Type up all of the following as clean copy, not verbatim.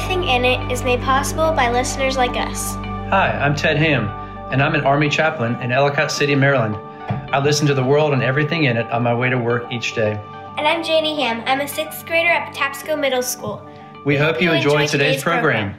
Everything in It is made possible by listeners like us. Hi, I'm Ted Ham, and I'm an Army chaplain in Ellicott City, Maryland. I listen to The World and Everything in It on my way to work each day. And I'm Janie Ham. I'm a 6th grader at Patapsco Middle School. We hope you enjoy today's program.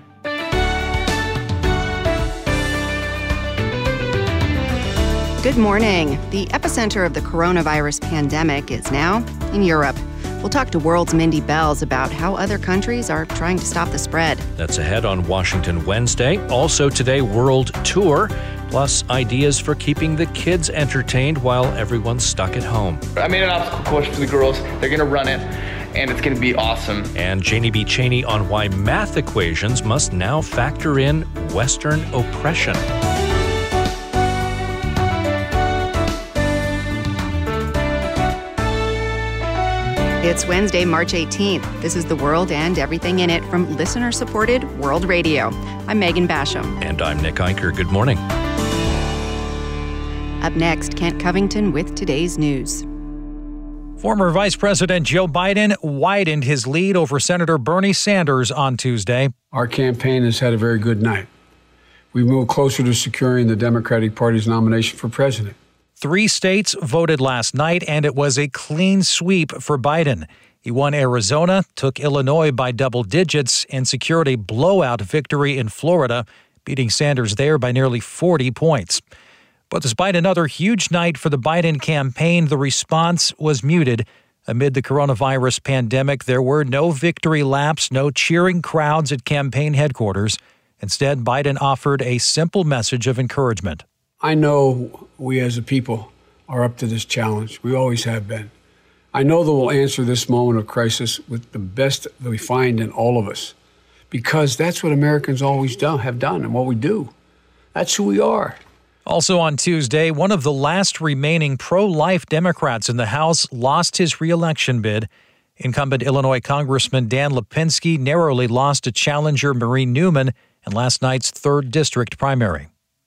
Good morning. The epicenter of the coronavirus pandemic is now in Europe. We'll talk to World's Mindy Bells about how other countries are trying to stop the spread. That's ahead on Washington Wednesday. Also today, World Tour, plus ideas for keeping the kids entertained while everyone's stuck at home. I made an obstacle course for the girls. They're going to run it, and it's going to be awesome. And Janie B. Cheney on why math equations must now factor in Western oppression. It's Wednesday, March 18th. This is The World and Everything in It from listener-supported World Radio. I'm Megan Basham. And I'm Nick Eicher. Good morning. Up next, Kent Covington with today's news. Former Vice President Joe Biden widened his lead over Senator Bernie Sanders on Tuesday. Our campaign has had a very good night. We've moved closer to securing the Democratic Party's nomination for president. 3 states voted last night, and it was a clean sweep for Biden. He won Arizona, took Illinois by double digits, and secured a blowout victory in Florida, beating Sanders there by nearly 40 points. But despite another huge night for the Biden campaign, the response was muted. Amid the coronavirus pandemic, there were no victory laps, no cheering crowds at campaign headquarters. Instead, Biden offered a simple message of encouragement. I know we as a people are up to this challenge. We always have been. I know that we'll answer this moment of crisis with the best that we find in all of us, because that's what Americans always have done and what we do. That's who we are. Also on Tuesday, one of the last remaining pro-life Democrats in the House lost his re-election bid. Incumbent Illinois Congressman Dan Lipinski narrowly lost to challenger Marie Newman in last night's 3rd District primary.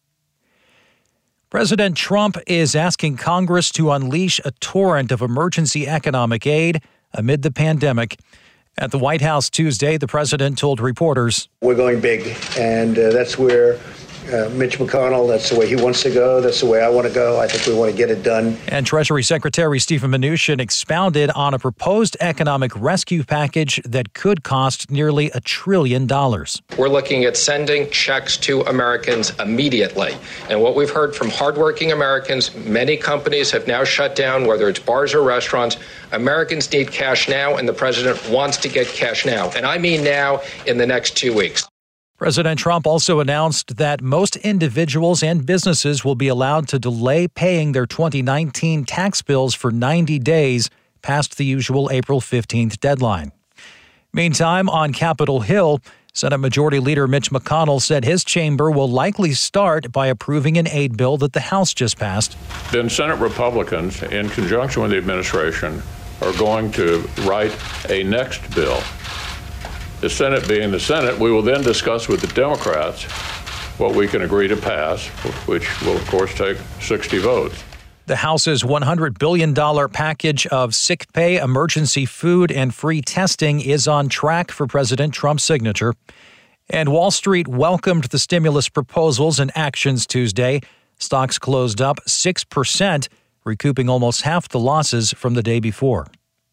President Trump is asking Congress to unleash a torrent of emergency economic aid amid the pandemic. At the White House Tuesday, the president told reporters, "We're going big, and that's where Mitch McConnell, that's the way he wants to go. That's the way I want to go. I think we want to get it done." And Treasury Secretary Stephen Mnuchin expounded on a proposed economic rescue package that could cost nearly $1 trillion. We're looking at sending checks to Americans immediately. And what we've heard from hardworking Americans, many companies have now shut down, whether it's bars or restaurants. Americans need cash now, and the president wants to get cash now. And I mean now, in the next 2 weeks. President Trump also announced that most individuals and businesses will be allowed to delay paying their 2019 tax bills for 90 days past the usual April 15th deadline. Meantime, on Capitol Hill, Senate Majority Leader Mitch McConnell said his chamber will likely start by approving an aid bill that the House just passed. Then Senate Republicans, in conjunction with the administration, are going to write a next bill. The Senate being the Senate, we will then discuss with the Democrats what we can agree to pass, which will, of course, take 60 votes. The House's $100 billion package of sick pay, emergency food, and free testing is on track for President Trump's signature. And Wall Street welcomed the stimulus proposals and actions Tuesday. Stocks closed up 6%, recouping almost half the losses from the day before.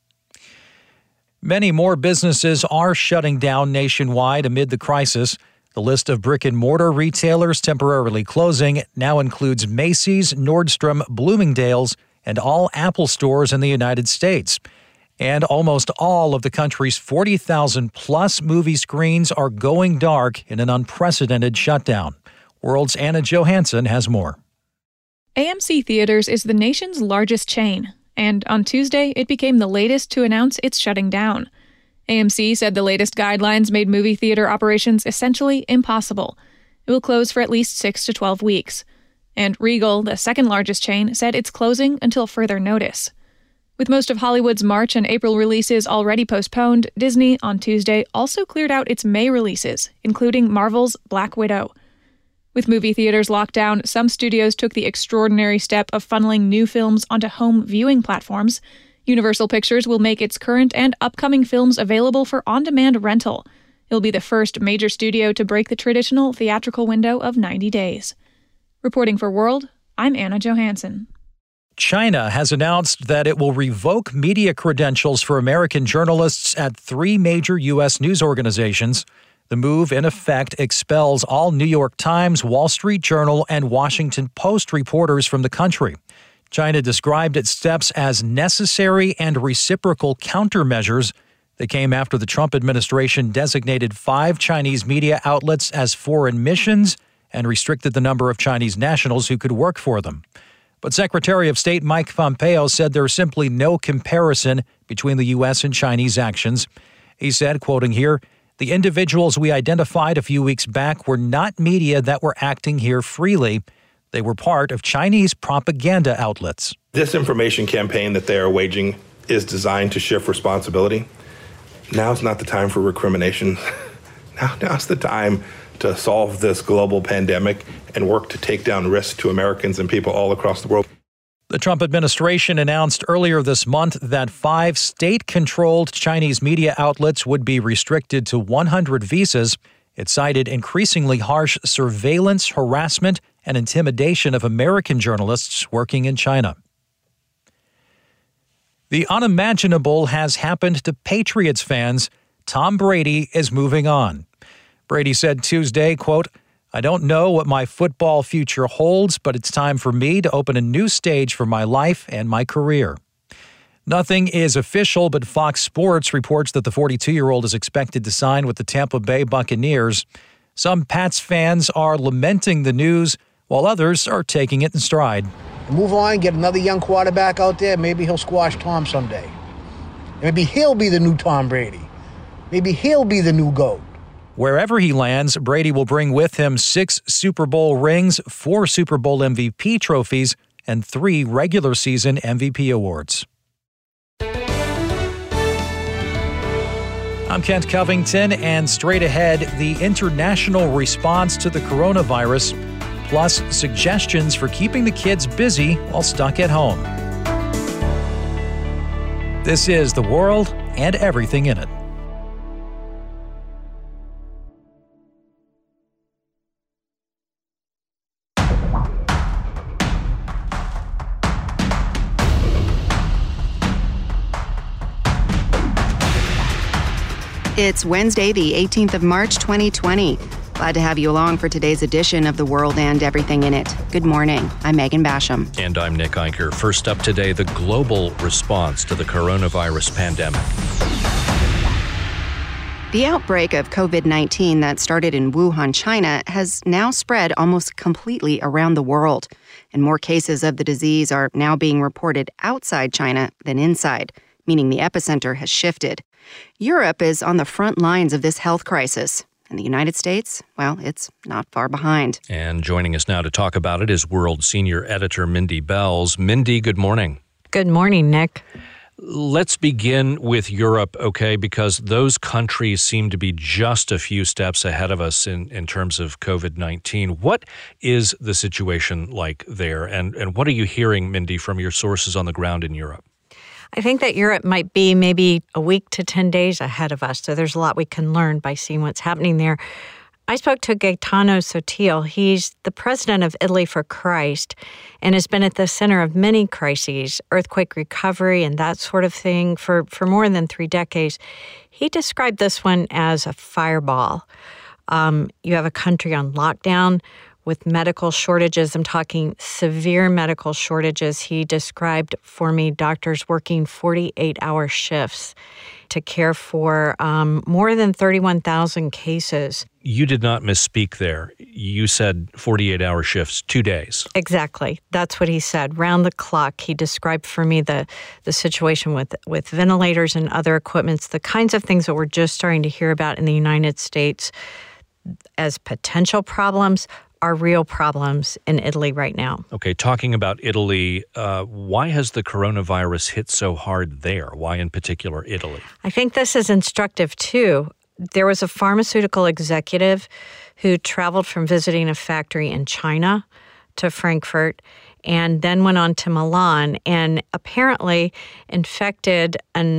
Many more businesses are shutting down nationwide amid the crisis. The list of brick-and-mortar retailers temporarily closing now includes Macy's, Nordstrom, Bloomingdale's, and all Apple stores in the United States. And almost all of the country's 40,000-plus movie screens are going dark in an unprecedented shutdown. World's Anna Johansson has more. AMC Theaters is the nation's largest chain, and on Tuesday, it became the latest to announce it's shutting down. AMC said the latest guidelines made movie theater operations essentially impossible. It will close for at least 6 to 12 weeks. And Regal, the second largest chain, said it's closing until further notice. With most of Hollywood's March and April releases already postponed, Disney, on Tuesday, also cleared out its May releases, including Marvel's Black Widow. With movie theaters locked down, some studios took the extraordinary step of funneling new films onto home viewing platforms. Universal Pictures will make its current and upcoming films available for on-demand rental. It'll be the first major studio to break the traditional theatrical window of 90 days. Reporting for World, I'm Anna Johansson. China has announced that it will revoke media credentials for American journalists at 3 major U.S. news organizations. The move, in effect, expels all New York Times, Wall Street Journal, and Washington Post reporters from the country. China described its steps as necessary and reciprocal countermeasures. They came after the Trump administration designated 5 Chinese media outlets as foreign missions and restricted the number of Chinese nationals who could work for them. But Secretary of State Mike Pompeo said there's simply no comparison between the U.S. and Chinese actions. He said, quoting here, "The individuals we identified a few weeks back were not media that were acting here freely. They were part of Chinese propaganda outlets." Disinformation campaign that they are waging is designed to shift responsibility. Now's not the time for recrimination. Now's the time to solve this global pandemic and work to take down risks to Americans and people all across the world. The Trump administration announced earlier this month that 5 state-controlled Chinese media outlets would be restricted to 100 visas. It cited increasingly harsh surveillance, harassment, and intimidation of American journalists working in China. The unimaginable has happened to Patriots fans. Tom Brady is moving on. Brady said Tuesday, quote, "I don't know what my football future holds, but it's time for me to open a new stage for my life and my career." Nothing is official, but Fox Sports reports that the 42-year-old is expected to sign with the Tampa Bay Buccaneers. Some Pats fans are lamenting the news, while others are taking it in stride. Move on, get another young quarterback out there. Maybe he'll squash Tom someday. Maybe he'll be the new Tom Brady. Maybe he'll be the new GOAT. Wherever he lands, Brady will bring with him 6 Super Bowl rings, 4 Super Bowl MVP trophies, and 3 regular season MVP awards. I'm Kent Covington, and straight ahead, the international response to the coronavirus, plus suggestions for keeping the kids busy while stuck at home. This is The World and Everything in It. It's Wednesday, the 18th of March, 2020. Glad to have you along for today's edition of The World and Everything in It. Good morning. I'm Megan Basham. And I'm Nick Eicher. First up today, the global response to the coronavirus pandemic. The outbreak of COVID-19 that started in Wuhan, China, has now spread almost completely around the world. And more cases of the disease are now being reported outside China than inside, meaning the epicenter has shifted. Europe is on the front lines of this health crisis. And the United States, well, it's not far behind. And joining us now to talk about it is World Senior Editor Mindy Belz. Mindy, good morning. Good morning, Nick. Let's begin with Europe, okay, because those countries seem to be just a few steps ahead of us in terms of COVID-19. What is the situation like there? And what are you hearing, Mindy, from your sources on the ground in Europe? I think that Europe might be maybe a week to 10 days ahead of us, so there's a lot we can learn by seeing what's happening there. I spoke to Gaetano Sottile. He's the president of Italy for Christ and has been at the center of many crises, earthquake recovery and that sort of thing, for more than 3 decades. He described this one as a fireball. You have a country on lockdown with medical shortages. I'm talking severe medical shortages. He described for me doctors working 48-hour shifts to care for more than 31,000 cases. You did not misspeak there. You said 48-hour shifts, 2 days. Exactly. That's what he said. Round the clock, he described for me the situation with ventilators and other equipments, the kinds of things that we're just starting to hear about in the United States as potential problems are real problems in Italy right now. Okay, talking about Italy, why has the coronavirus hit so hard there? Why in particular Italy? I think this is instructive too. There was a pharmaceutical executive who traveled from visiting a factory in China to Frankfurt and then went on to Milan and apparently infected an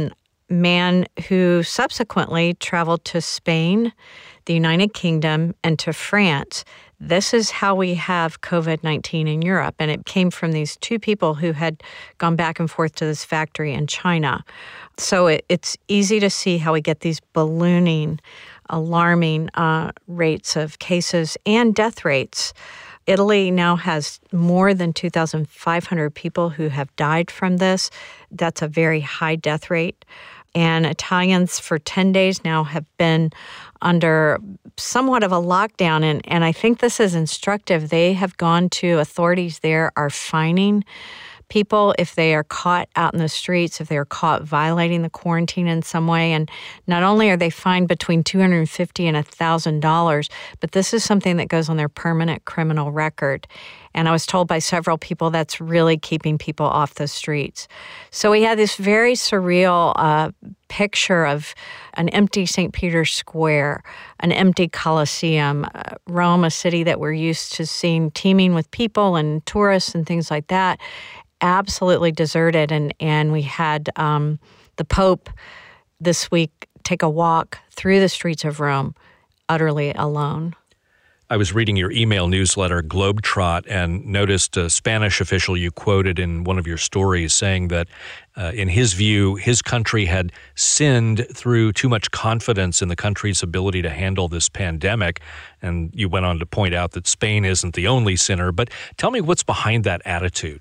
man who subsequently traveled to Spain, the United Kingdom, and to France. This is how we have COVID-19 in Europe. And it came from these two people who had gone back and forth to this factory in China. So it's easy to see how we get these ballooning, alarming rates of cases and death rates. Italy now has more than 2,500 people who have died from this. That's a very high death rate. And Italians for 10 days now have been under somewhat of a lockdown. And I think this is instructive. They have gone to authorities there are fining people if they are caught out in the streets, if they are caught violating the quarantine in some way. And not only are they fined between $250 and $1,000, but this is something that goes on their permanent criminal record. And I was told by several people that's really keeping people off the streets. So we had this very surreal picture of an empty St. Peter's Square, an empty Colosseum, Rome, a city that we're used to seeing teeming with people and tourists and things like that, absolutely deserted. And we had the Pope this week take a walk through the streets of Rome, utterly alone. I was reading your email newsletter, Globetrot, and noticed a Spanish official you quoted in one of your stories saying that, in his view, his country had sinned through too much confidence in the country's ability to handle this pandemic. And you went on to point out that Spain isn't the only sinner. But tell me what's behind that attitude.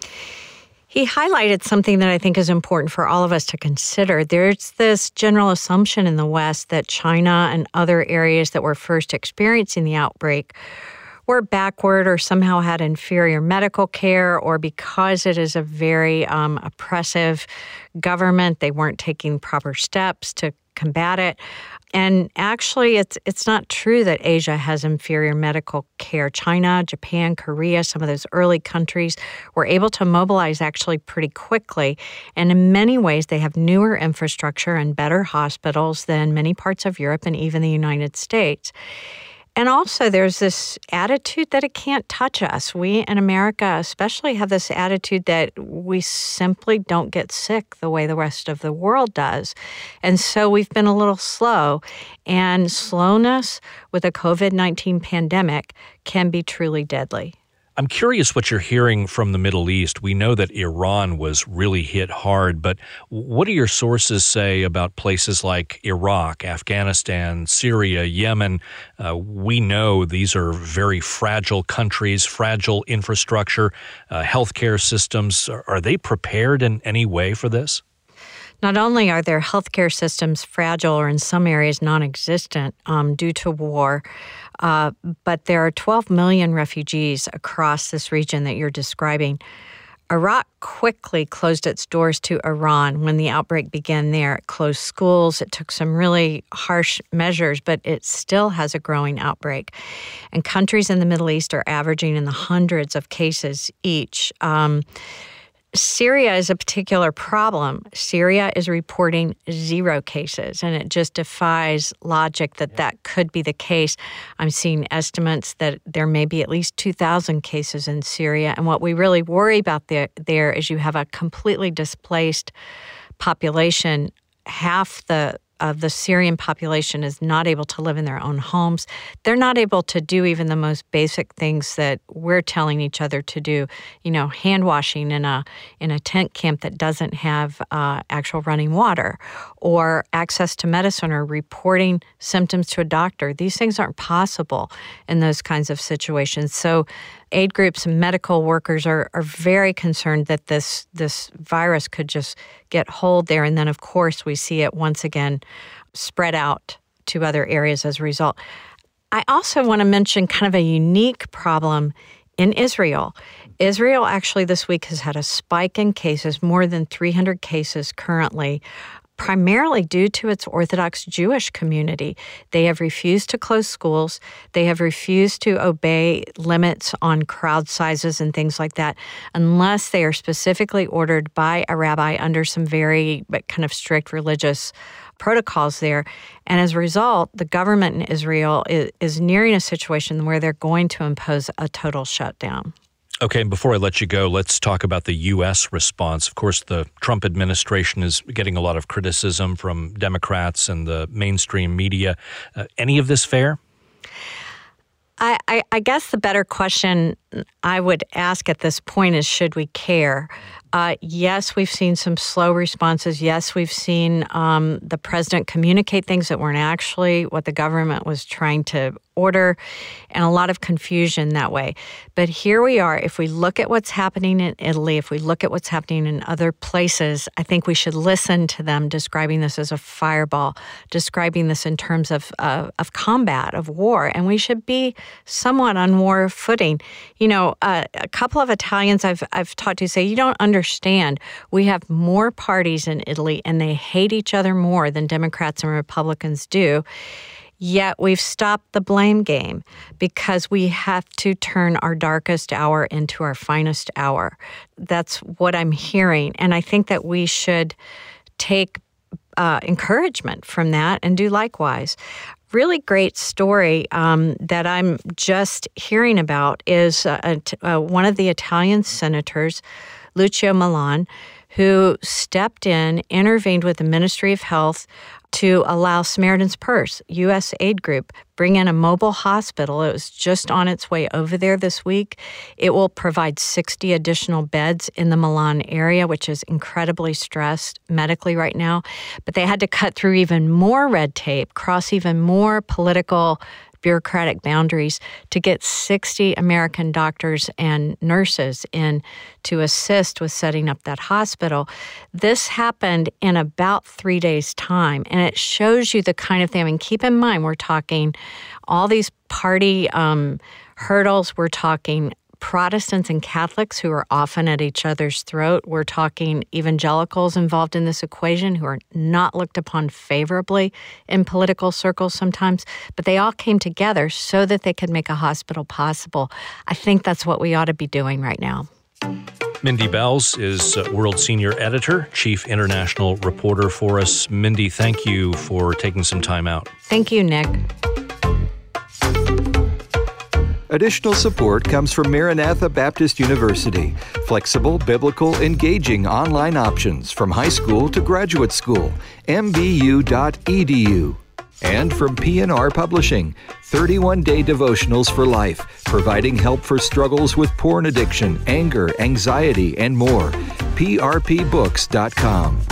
He highlighted something that I think is important for all of us to consider. There's this general assumption in the West that China and other areas that were first experiencing the outbreak were backward or somehow had inferior medical care, or because it is a very oppressive government, they weren't taking proper steps to combat it. And actually, it's not true that Asia has inferior medical care. China, Japan, Korea, some of those early countries were able to mobilize actually pretty quickly. And in many ways, they have newer infrastructure and better hospitals than many parts of Europe and even the United States. And also, there's this attitude that it can't touch us. We in America especially have this attitude that we simply don't get sick the way the rest of the world does. And so we've been a little slow. And slowness with a COVID-19 pandemic can be truly deadly. I'm curious what you're hearing from the Middle East. We know that Iran was really hit hard, but what do your sources say about places like Iraq, Afghanistan, Syria, Yemen? We know these are very fragile countries, fragile infrastructure, healthcare systems. Are they prepared in any way for this? Not only are their healthcare systems fragile or in some areas non-existent due to war, but there are 12 million refugees across this region that you're describing. Iraq quickly closed its doors to Iran when the outbreak began there. It closed schools. It took some really harsh measures, but it still has a growing outbreak. And countries in the Middle East are averaging in the hundreds of cases each. Syria is a particular problem. Syria is reporting 0 cases, and it just defies logic that that could be the case. I'm seeing estimates that there may be at least 2,000 cases in Syria, and what we really worry about there is you have a completely displaced population. Half of the Syrian population is not able to live in their own homes. They're not able to do even the most basic things that we're telling each other to do. You know, hand washing in a tent camp that doesn't have actual running water, or access to medicine, or reporting symptoms to a doctor. These things aren't possible in those kinds of situations. So aid groups and medical workers are very concerned that this virus could just get hold there. And then, of course, we see it once again spread out to other areas as a result. I also want to mention kind of a unique problem in Israel. Israel actually this week has had a spike in cases, more than 300 cases currently, primarily due to its Orthodox Jewish community. They have refused to close schools. They have refused to obey limits on crowd sizes and things like that unless they are specifically ordered by a rabbi under some very kind of strict religious protocols there. And as a result, the government in Israel is nearing a situation where they're going to impose a total shutdown. Okay, and before I let you go, let's talk about the U.S. response. Of course, the Trump administration is getting a lot of criticism from Democrats and the mainstream media. Any of this fair? I guess the better question I would ask at this point is, should we care? Yes, we've seen some slow responses. Yes, we've seen the president communicate things that weren't actually what the government was trying to order, and a lot of confusion that way. But here we are. If we look at what's happening in Italy, if we look at what's happening in other places, I think we should listen to them describing this as a fireball, describing this in terms of combat, of war, and we should be somewhat on war footing. You know, a couple of Italians I've talked to say, you don't understand. We have more parties in Italy, and they hate each other more than Democrats and Republicans do. Yet we've stopped the blame game because we have to turn our darkest hour into our finest hour. That's what I'm hearing. And I think that we should take encouragement from that and do likewise. Really great story that I'm just hearing about is one of the Italian senators, Lucio Malan, who stepped in, intervened with the Ministry of Health to allow Samaritan's Purse, U.S. aid group, bring in a mobile hospital. It was just on its way over there this week. It will provide 60 additional beds in the Milan area, which is incredibly stressed medically right now. But they had to cut through even more red tape, cross even more political bureaucratic boundaries to get 60 American doctors and nurses in to assist with setting up that hospital. This happened in about 3 days' time, and it shows you the kind of thing. I mean, keep in mind, we're talking all these party hurdles. We're talking Protestants and Catholics who are often at each other's throat. We're talking evangelicals involved in this equation who are not looked upon favorably in political circles sometimes, but they all came together so that they could make a hospital possible. I think that's what we ought to be doing right now. Mindy Belz is World Senior Editor, Chief International Reporter for us. Mindy, thank you for taking some time out. Thank you, Nick. Additional support comes from Maranatha Baptist University. Flexible, biblical, engaging online options from high school to graduate school. mbu.edu. And from P&R Publishing, 31-day devotionals for life, providing help for struggles with porn addiction, anger, anxiety, and more. prpbooks.com.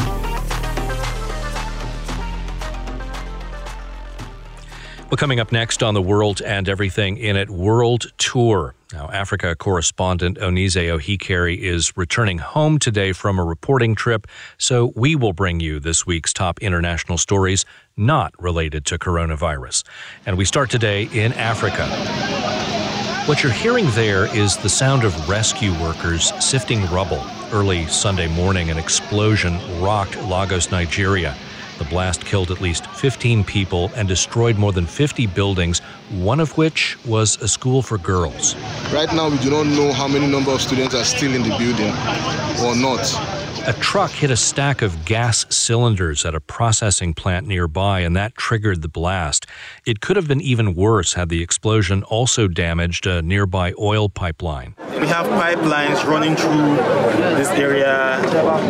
Well, coming up next on The World and Everything in It, World Tour. Now, Africa correspondent Onise Ohikere is returning home today from a reporting trip, so we will bring you this week's top international stories not related to coronavirus. And we start today in Africa. What you're hearing there is the sound of rescue workers sifting rubble. Early Sunday morning, an explosion rocked Lagos, Nigeria. The blast killed at least 15 people and destroyed more than 50 buildings, one of which was a school for girls. Right now, we do not know how many number of students are still in the building or not. A truck hit a stack of gas cylinders at a processing plant nearby, and that triggered the blast. It could have been even worse had the explosion also damaged a nearby oil pipeline. We have pipelines running through this area,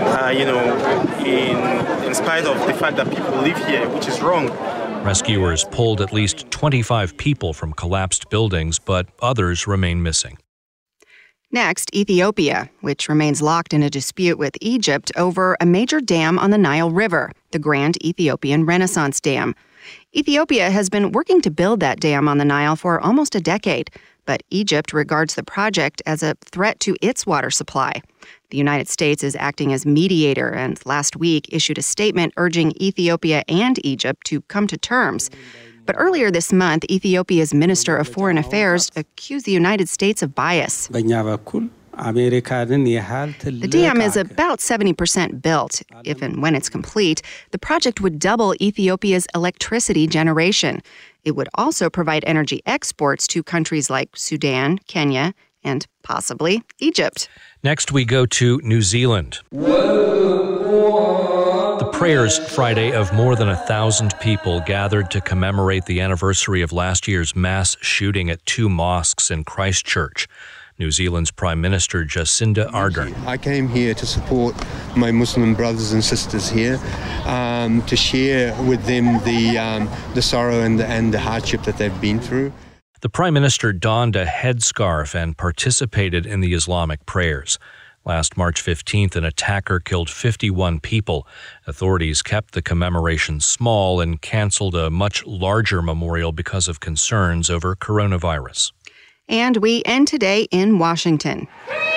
in spite of the fact that people live here, which is wrong. Rescuers pulled at least 25 people from collapsed buildings, but others remain missing. Next, Ethiopia, which remains locked in a dispute with Egypt over a major dam on the Nile River, the Grand Ethiopian Renaissance Dam. Ethiopia has been working to build that dam on the Nile for almost a decade, but Egypt regards the project as a threat to its water supply. The United States is acting as mediator and last week issued a statement urging Ethiopia and Egypt to come to terms. But earlier this month, Ethiopia's Minister of Foreign Affairs accused the United States of bias. The dam is about 70% built. If and when it's complete, the project would double Ethiopia's electricity generation. It would also provide energy exports to countries like Sudan, Kenya, and possibly Egypt. Next, we go to New Zealand. The prayers Friday of more than 1,000 people gathered to commemorate the anniversary of last year's mass shooting at 2 mosques in Christchurch. New Zealand's Prime Minister Jacinda Ardern. I came here to support my Muslim brothers and sisters here, to share with them the sorrow and the hardship that they've been through. The Prime Minister donned a headscarf and participated in the Islamic prayers. Last March 15th, an attacker killed 51 people. Authorities kept the commemoration small and canceled a much larger memorial because of concerns over coronavirus. And we end today in Washington.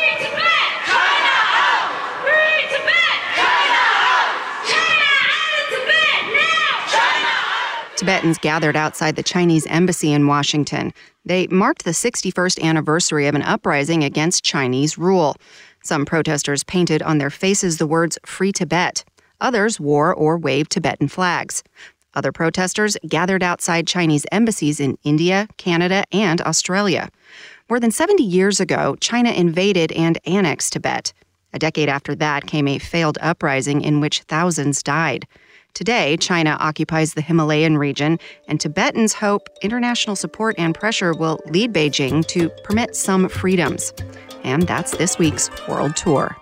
Tibetans gathered outside the Chinese embassy in Washington. They marked the 61st anniversary of an uprising against Chinese rule. Some protesters painted on their faces the words "Free Tibet." Others wore or waved Tibetan flags. Other protesters gathered outside Chinese embassies in India, Canada, and Australia. More than 70 years ago, China invaded and annexed Tibet. A decade after that came a failed uprising in which thousands died. Today, China occupies the Himalayan region, and Tibetans hope international support and pressure will lead Beijing to permit some freedoms. And that's this week's World Tour.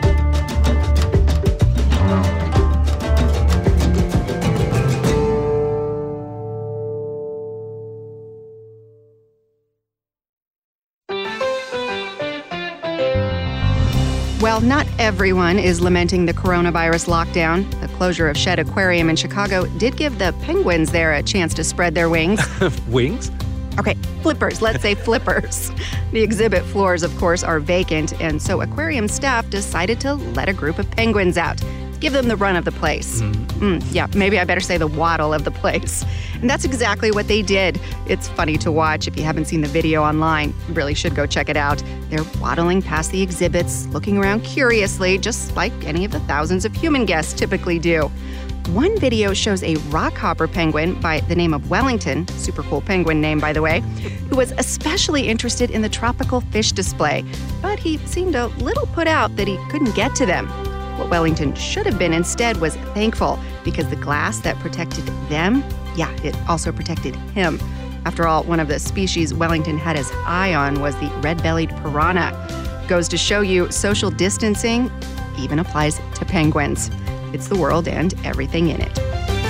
Well, not everyone is lamenting the coronavirus lockdown. The closure of Shedd Aquarium in Chicago did give the penguins there a chance to spread their wings. Wings? Okay, flippers. Let's say flippers. The exhibit floors, of course, are vacant, and so aquarium staff decided to let a group of penguins out. Give them the run of the place. Yeah, maybe I better say the waddle of the place. And that's exactly what they did. It's funny to watch. If you haven't seen the video online, you really should go check it out. They're waddling past the exhibits, looking around curiously, just like any of the thousands of human guests typically do. One video shows a rockhopper penguin by the name of Wellington, super cool penguin name, by the way, who was especially interested in the tropical fish display. But he seemed a little put out that he couldn't get to them. What Wellington should have been instead was thankful, because the glass that protected them, it also protected him. After all, one of the species Wellington had his eye on was the red-bellied piranha. Goes to show you, social distancing even applies to penguins. It's the world and everything in it.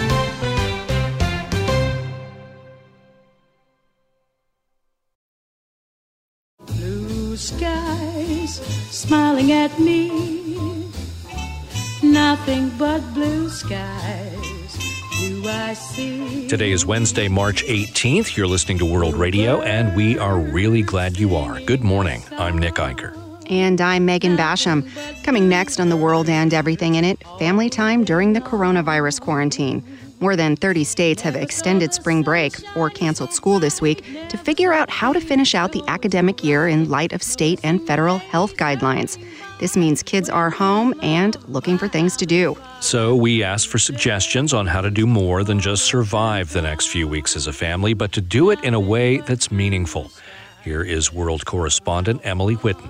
Blue skies smiling at me, nothing but blue skies do I see. Today is Wednesday, March 18th. You're listening to World Radio, and we are really glad you are. Good morning. I'm Nick Eicher. And I'm Megan Basham. Coming next on The World and Everything in It, family time during the coronavirus quarantine. More than 30 states have extended spring break or canceled school this week to figure out how to finish out the academic year in light of state and federal health guidelines. This means kids are home and looking for things to do. So we asked for suggestions on how to do more than just survive the next few weeks as a family, but to do it in a way that's meaningful. Here is world correspondent Emily Whitten.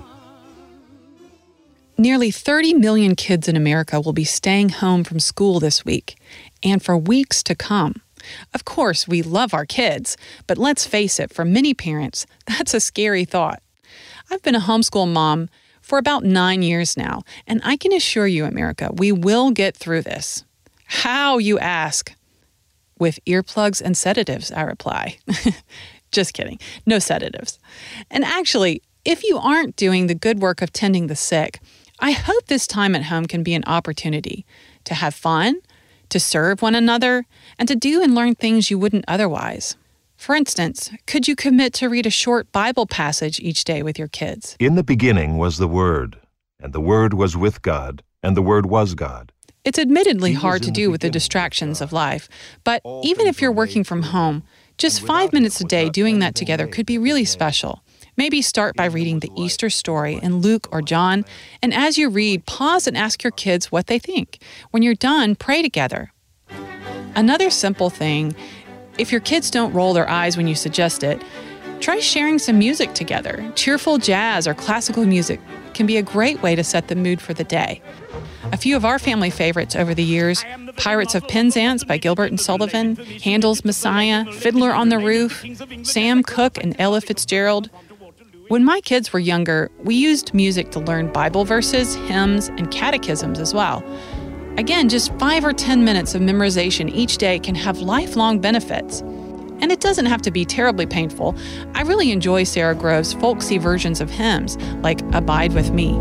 Nearly 30 million kids in America will be staying home from school this week, and for weeks to come. Of course, we love our kids, but let's face it, for many parents, that's a scary thought. I've been a homeschool mom for about 9 years now, and I can assure you, America, we will get through this. How, you ask? With earplugs and sedatives, I reply. Just kidding. No sedatives. And actually, if you aren't doing the good work of tending the sick, I hope this time at home can be an opportunity to have fun, to serve one another, and to do and learn things you wouldn't otherwise. For instance, could you commit to read a short Bible passage each day with your kids? In the beginning was the Word, and the Word was with God, and the Word was God. It's admittedly hard to do with the distractions of life, but even if you're working from home, just 5 minutes a day doing that together could be really special. Maybe start by reading the Easter story in Luke or John, and as you read, pause and ask your kids what they think. When you're done, pray together. Another simple thing, if your kids don't roll their eyes when you suggest it, try sharing some music together. Cheerful jazz or classical music can be a great way to set the mood for the day. A few of our family favorites over the years, Pirates of Penzance by Gilbert and Sullivan, Handel's Messiah, Fiddler on the Roof, Sam Cooke and Ella Fitzgerald. When my kids were younger, we used music to learn Bible verses, hymns, and catechisms as well. Again, just 5 or 10 minutes of memorization each day can have lifelong benefits. And it doesn't have to be terribly painful. I really enjoy Sarah Grove's folksy versions of hymns, like Abide With Me.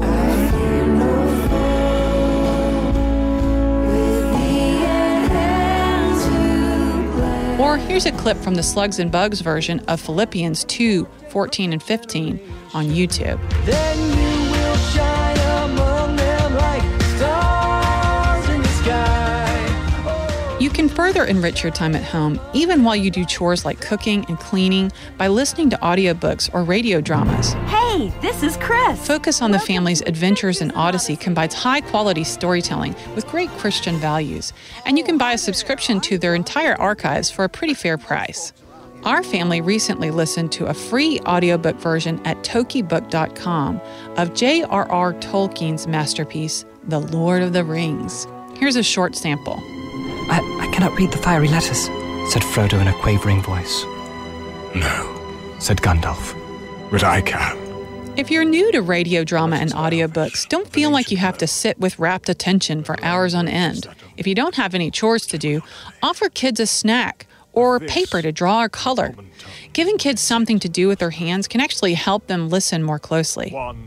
Or here's a clip from the Slugs and Bugs version of Philippians 2:14 and 15 on YouTube. Then you will shine among them like stars in the sky. You can further enrich your time at home, even while you do chores like cooking and cleaning, by listening to audiobooks or radio dramas. Hey, this is Chris. Focus on the Family's Adventures in Odyssey combines high-quality storytelling with great Christian values, and you can buy a subscription to their entire archives for a pretty fair price. Our family recently listened to a free audiobook version at tokibook.com of J.R.R. Tolkien's masterpiece, The Lord of the Rings. Here's a short sample. I cannot read the fiery letters, said Frodo in a quavering voice. No, said Gandalf, but I can. If you're new to radio drama and audiobooks, don't feel like you have to sit with rapt attention for hours on end. If you don't have any chores to do, offer kids a snack or paper to draw or color. Giving kids something to do with their hands can actually help them listen more closely.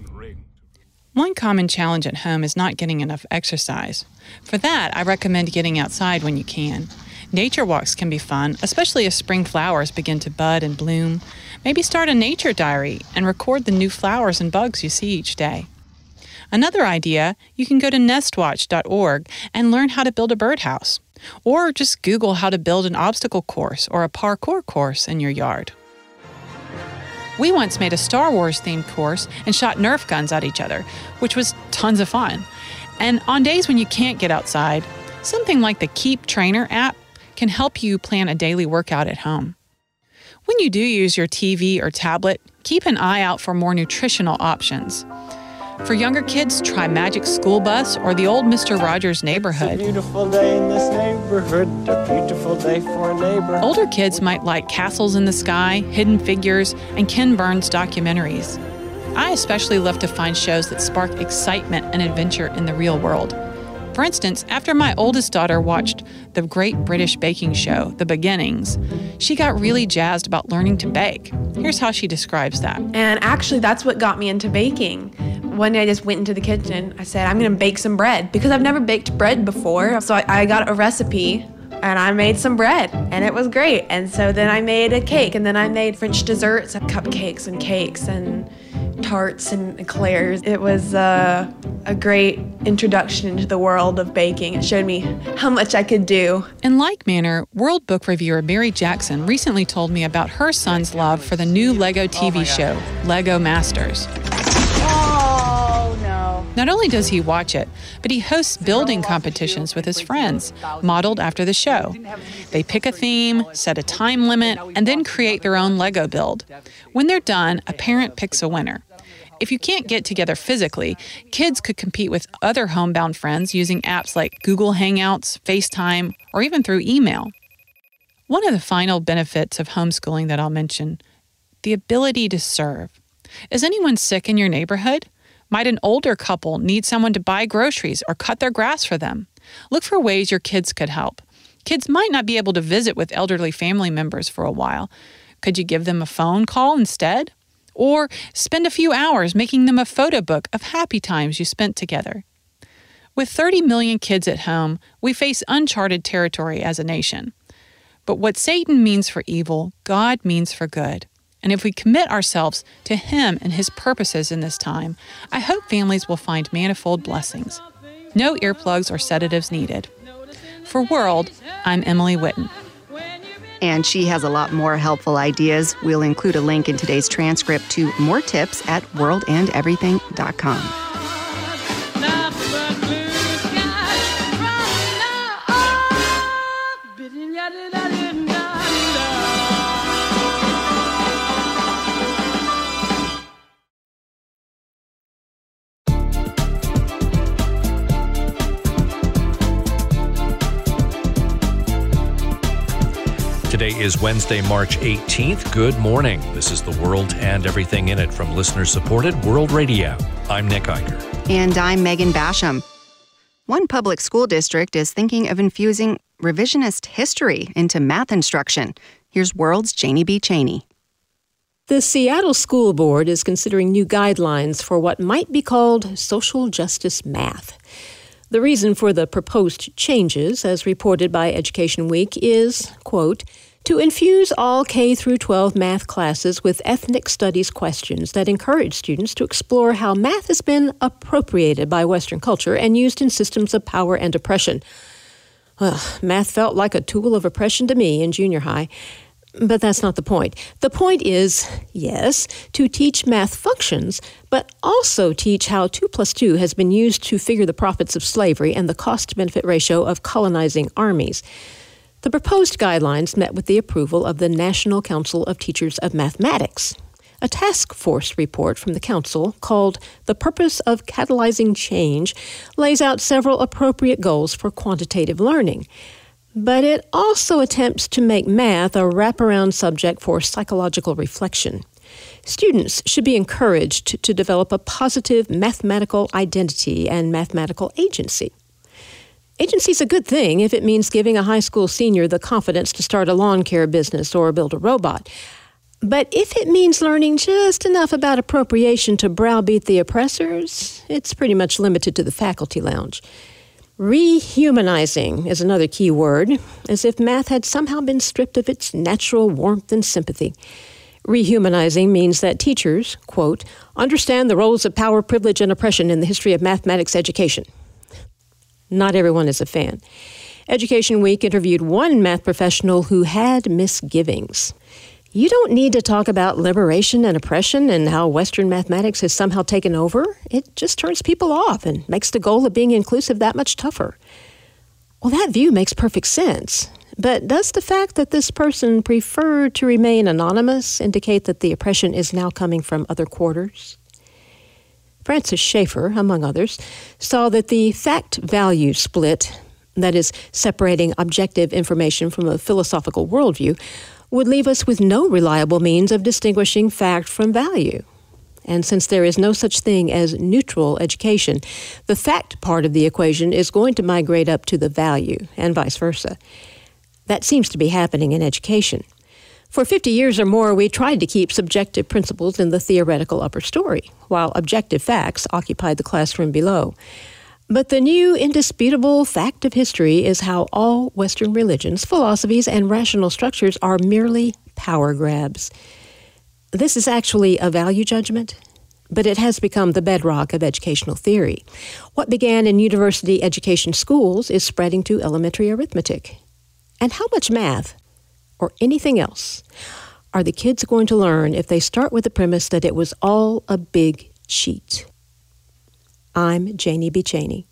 One common challenge at home is not getting enough exercise. For that, I recommend getting outside when you can. Nature walks can be fun, especially as spring flowers begin to bud and bloom. Maybe start a nature diary and record the new flowers and bugs you see each day. Another idea, you can go to nestwatch.org and learn how to build a birdhouse. Or just Google how to build an obstacle course or a parkour course in your yard. We once made a Star Wars-themed course and shot Nerf guns at each other, which was tons of fun. And on days when you can't get outside, something like the Keep Trainer app can help you plan a daily workout at home. When you do use your TV or tablet, keep an eye out for more nutritional options. For younger kids, try Magic School Bus or the old Mr. Rogers Neighborhood. It's a beautiful day in this neighborhood, a beautiful day for a neighbor. Older kids might like Castles in the Sky, Hidden Figures, and Ken Burns documentaries. I especially love to find shows that spark excitement and adventure in the real world. For instance, after my oldest daughter watched the Great British Baking Show, The Beginnings, she got really jazzed about learning to bake. Here's how she describes that. And actually, that's what got me into baking. One day I just went into the kitchen. I said, I'm going to bake some bread because I've never baked bread before. So I got a recipe and I made some bread and it was great. And so then I made a cake and then I made French desserts, cupcakes and cakes and tarts and eclairs. It was a great introduction into the world of baking. It showed me how much I could do. In like manner, World Book reviewer Mary Jackson recently told me about her son's love for the new Lego TV show, Lego Masters. Oh, no. Not only does he watch it, but he hosts building competitions with his friends, modeled after the show. They pick a theme, set a time limit, and then create their own Lego build. When they're done, a parent picks a winner. If you can't get together physically, kids could compete with other homebound friends using apps like Google Hangouts, FaceTime, or even through email. One of the final benefits of homeschooling that I'll mention, the ability to serve. Is anyone sick in your neighborhood? Might an older couple need someone to buy groceries or cut their grass for them? Look for ways your kids could help. Kids might not be able to visit with elderly family members for a while. Could you give them a phone call instead? Or spend a few hours making them a photo book of happy times you spent together. With 30 million kids at home, we face uncharted territory as a nation. But what Satan means for evil, God means for good. And if we commit ourselves to Him and His purposes in this time, I hope families will find manifold blessings. No earplugs or sedatives needed. For World, I'm Emily Whitten. And she has a lot more helpful ideas. We'll include a link in today's transcript to more tips at worldandeverything.com. Today is Wednesday, March 18th. Good morning. This is The World and Everything in It from listener-supported World Radio. I'm Nick Eicher. And I'm Megan Basham. One public school district is thinking of infusing revisionist history into math instruction. Here's World's Janie B. Cheney. The Seattle School Board is considering new guidelines for what might be called social justice math. The reason for the proposed changes, as reported by Education Week, is, quote, to infuse all K-12 math classes with ethnic studies questions that encourage students to explore how math has been appropriated by Western culture and used in systems of power and oppression. Well, math felt like a tool of oppression to me in junior high. But that's not the point. The point is, yes, to teach math functions, but also teach how 2 + 2 has been used to figure the profits of slavery and the cost-benefit ratio of colonizing armies. The proposed guidelines met with the approval of the National Council of Teachers of Mathematics. A task force report from the council called The Purpose of Catalyzing Change lays out several appropriate goals for quantitative learning. But it also attempts to make math a wraparound subject for psychological reflection. Students should be encouraged to develop a positive mathematical identity and mathematical agency. Agency is a good thing if it means giving a high school senior the confidence to start a lawn care business or build a robot. But if it means learning just enough about appropriation to browbeat the oppressors, it's pretty much limited to the faculty lounge. Rehumanizing is another key word, as if math had somehow been stripped of its natural warmth and sympathy. Rehumanizing means that teachers, quote, understand the roles of power, privilege, and oppression in the history of mathematics education. Not everyone is a fan. Education Week interviewed one math professional who had misgivings. You don't need to talk about liberation and oppression and how Western mathematics has somehow taken over. It just turns people off and makes the goal of being inclusive that much tougher. Well, that view makes perfect sense. But does the fact that this person preferred to remain anonymous indicate that the oppression is now coming from other quarters? Francis Schaeffer, among others, saw that the fact-value split, that is, separating objective information from a philosophical worldview, would leave us with no reliable means of distinguishing fact from value. And since there is no such thing as neutral education, the fact part of the equation is going to migrate up to the value, and vice versa. That seems to be happening in education. For 50 years or more, we tried to keep subjective principles in the theoretical upper story, while objective facts occupied the classroom below. But the new indisputable fact of history is how all Western religions, philosophies, and rational structures are merely power grabs. This is actually a value judgment, but it has become the bedrock of educational theory. What began in university education schools is spreading to elementary arithmetic. And how much math, or anything else, are the kids going to learn if they start with the premise that it was all a big cheat? I'm Janie B. Cheney.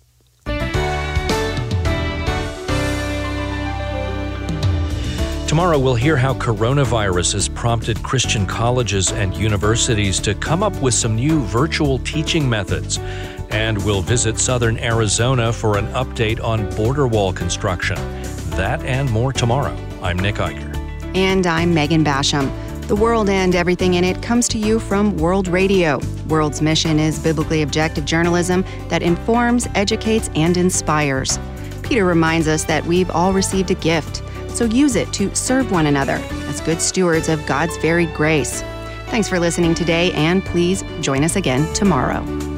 Tomorrow we'll hear how coronavirus has prompted Christian colleges and universities to come up with some new virtual teaching methods. And we'll visit southern Arizona for an update on border wall construction. That and more tomorrow. I'm Nick Eicher. And I'm Megan Basham. The World and Everything in It comes to you from World Radio. World's mission is biblically objective journalism that informs, educates, and inspires. Peter reminds us that we've all received a gift, so use it to serve one another as good stewards of God's varied grace. Thanks for listening today, and please join us again tomorrow.